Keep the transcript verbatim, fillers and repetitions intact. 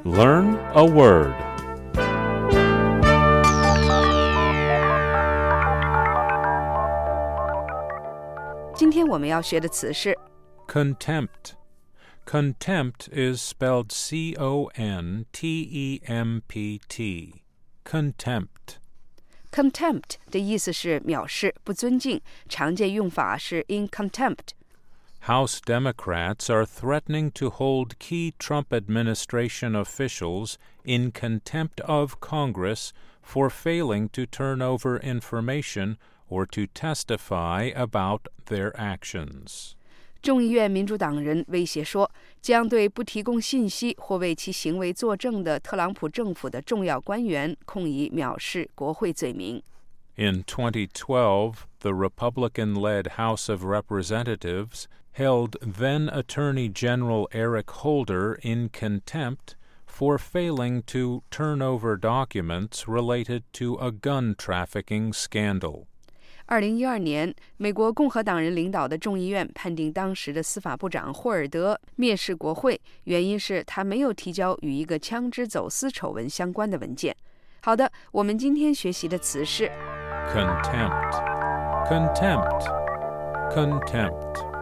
Learn a word. Contempt. 今天我们要学的词是 Contempt. Contempt is spelled C O N T E M P T. Contempt. Contempt 的意思是藐视、不尊敬，常见用法是 in contempt。House Democrats are threatening to hold key Trump administration officials in contempt of Congress for failing to turn over information or to testify about their actions. 众议院民主党人威胁说，将对不提供信息或为其行为作证的特朗普政府的重要官员控以藐视国会罪名。 In twenty twelve, the Republican-led House of Representatives held then-Attorney General Eric Holder in contempt for failing to turn over documents related to a gun trafficking scandal. 二零一二年，美国共和党人领导的众议院判定当时的司法部长霍尔德蔑视国会，原因是他没有提交与一个枪支走私丑闻相关的文件。好的，我们今天学习的词是 Contempt. Contempt. Contempt.